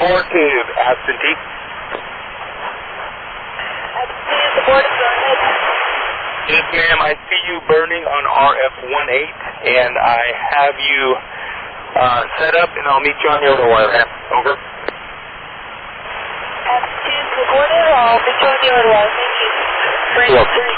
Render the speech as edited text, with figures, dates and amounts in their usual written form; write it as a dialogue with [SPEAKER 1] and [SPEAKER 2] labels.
[SPEAKER 1] report to absentee.
[SPEAKER 2] Absentee, the board is going ahead.
[SPEAKER 1] Yes, ma'am. I see you burning on RF-18, and I have you set up, and I'll meet you on the other wire, ma'am. Over.
[SPEAKER 2] Absentee, the board is, I'll meet you on the other wire. Thank you. Frame 3.